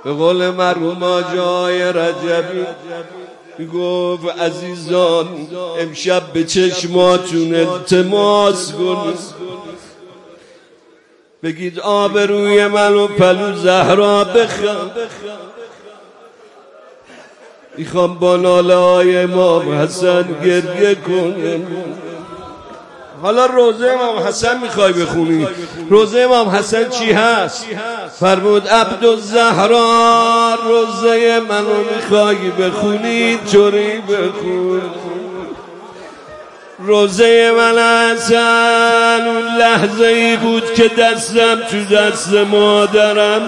به قول مرحوم آقای رجبی گفت عزیزان امشب به چشماتون التماس کنید بگید آبروی من و پلو زهرا بخوام میخوام با ناله های امام حسن گریه کنم. حالا روزه امام حسن میخوای بخونی؟ روزه امام حسن چی هست؟ فرمود عبدالزهرا روزه منو میخوای بخونی چوری بخون. روزه من حسن اون لحظه ای بود که دستم تو دست مادرم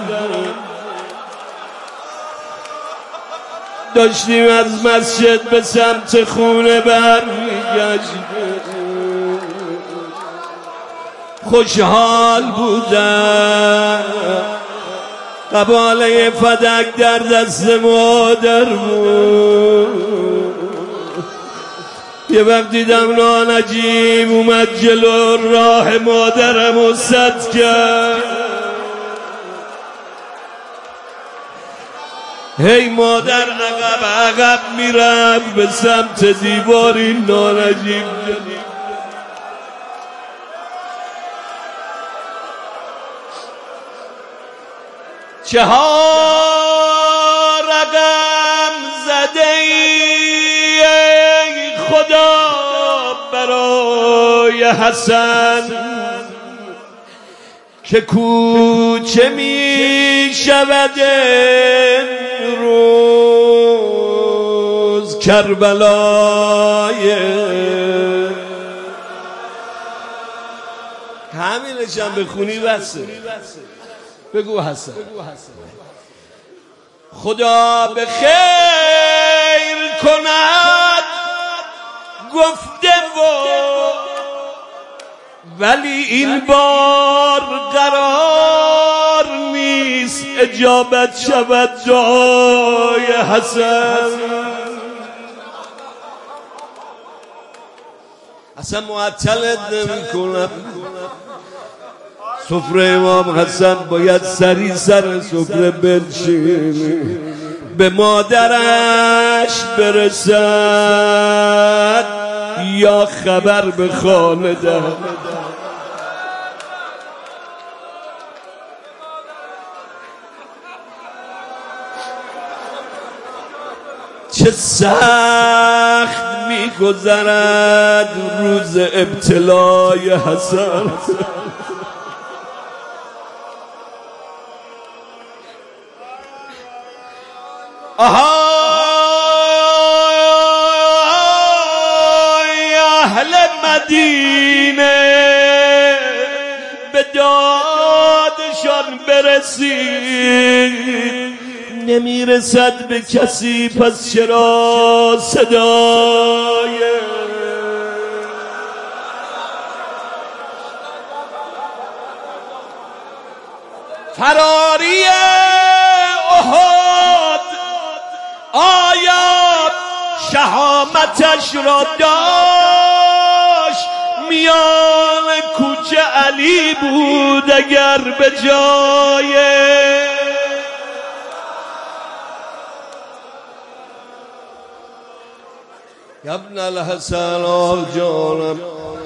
داشتیم از مسجد به سمت خونه برمیگشتیم خوشحال بودم قباله فدک در دست مادر بود. یه وقت دیدم نانجیب اومد جلو راه مادرم و سد کرد هی مادر عقب میرم به سمت دیوار این نانجیب چهار رقم زده ای خدا برای حسن که کوچه می شود روز کربلای همینشم بخونی بسه. بگو حسن خدا به خیر کند گفته ولی این بار قرار نیست اجابت شود دعای حسن. اصلا معطلت نمی کنم. سفره امام حسن باید سری سر سفره بنشینی به مادرش برسد یا خبر به خانه دهد. چه سخت می‌گذرد روز ابتلای حسن. اهل مدینه به دادشان برسید نمیرسد به کسی پس چرا صدای فراری احد آیا شهامتش را داشت میان کوچه علی بود اگر به جای ابن الحسن آل جانم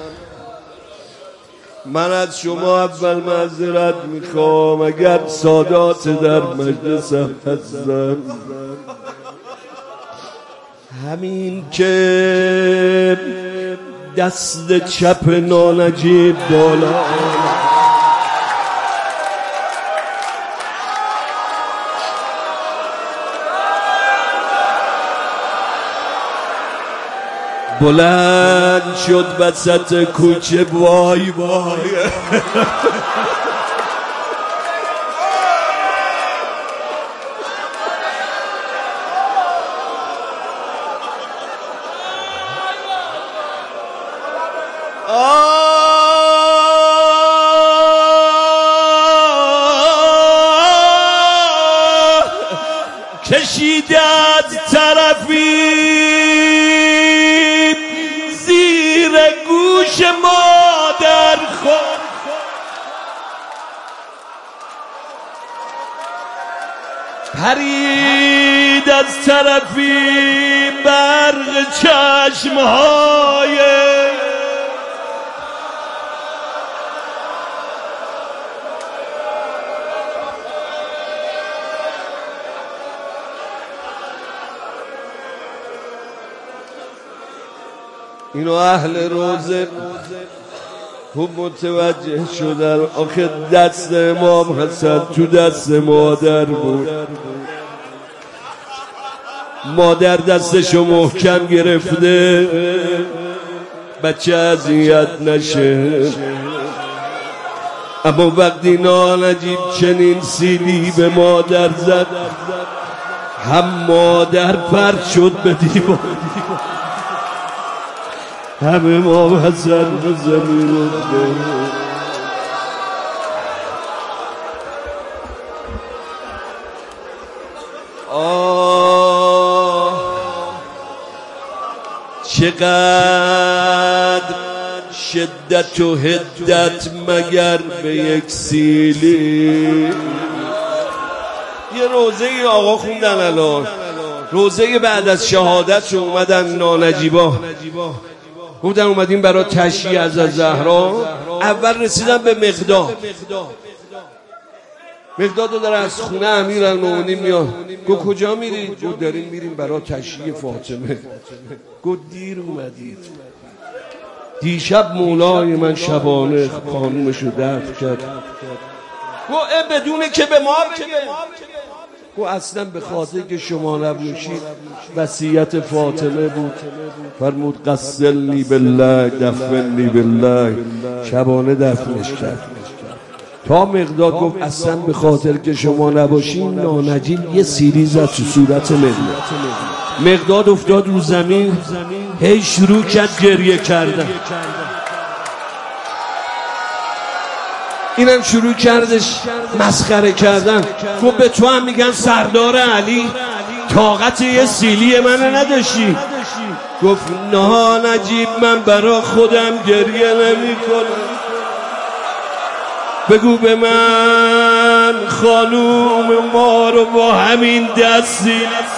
من از شما اول معذرت میخوام اگر سادات در مجلس هستن همین که دست چپ نانجیب بالا بلند شد وسط کوچه وای وای کشیده از طرفی زیر گوش مادر خود پرید از طرفی برق چشمهای اینو اهل روزه خوب متوجه شدن. آخه دست امام حسن تو دست مادر بود، مادر دستشو محکم گرفته بچه اذیت نشه. اما وقتی نانجیب چنین سیلی به مادر زد، هم مادر پرت شد به دیوار، هم امام حسن به زمین افتاد. چقدر شدت و حدت مگر به یک سیلی. یه روزه ای آقا خوندن الان، روزه بعد از شهادت اومدن نانجیبا گفتن اومدیم برای تشییع از زهرا. اول رسیدن به مقداد داره از خونه امیرالمومنین میاد. گفت کجا میرید؟ گفت داریم میریم برای تشییع فاطمه. گفت دیر اومدید، دیشب مولای من شبانه خانومشو دفن کرد. گفت بدونه که به ما بگه. گفت اصلا به خاطر که شما نباشید وصیت فاطمه بود. فرمود قسلنی بالله دفننی بالله، شبانه دفنش کرد. تا مقداد گفت اصلا به خاطر که شما نباشین نانجیب یه سیلی زد تو صورت مقداد افتاد رو زمین، هی شروع کرد گریه کردن. اینم شروع کردش مسخره کردن. گفت به تو هم میگن سردار علی، طاقت یه سیلی من نداشتی؟ گفت نانجیب من برا خودم گریه نمی کنم، بگو به من خانوم ما رو با همین دستی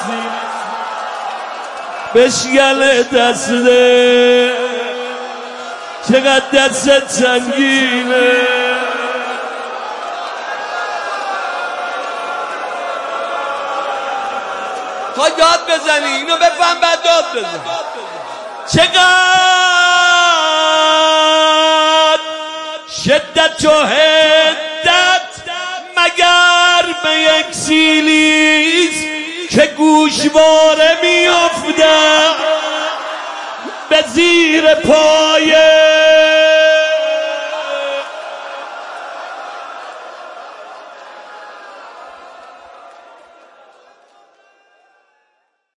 بشگل دسته، چقدر دستت سنگینه. خواهی داد بزنی اینو بفهم بعد داد بزن. چقدر شدت و حدت مگر به یک سیلیست که گوشواره میافتم به زیر پا